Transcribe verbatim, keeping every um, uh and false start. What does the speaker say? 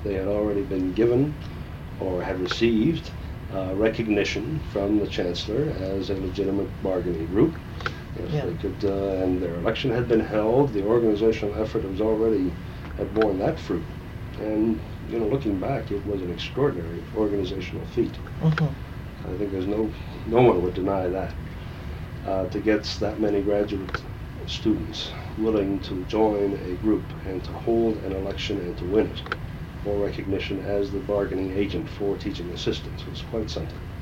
They had already been given or had received uh, recognition from the Chancellor as a legitimate bargaining group. If Yeah. they could, uh, and their election had been held, the organizational effort was already, had borne that fruit. And, you know, looking back, it was an extraordinary organizational feat. Mm-hmm. I think there's no, no one would deny that. Uh, to get that many graduate students willing to join a group and to hold an election and to win it, for recognition as the bargaining agent for teaching assistants was quite something.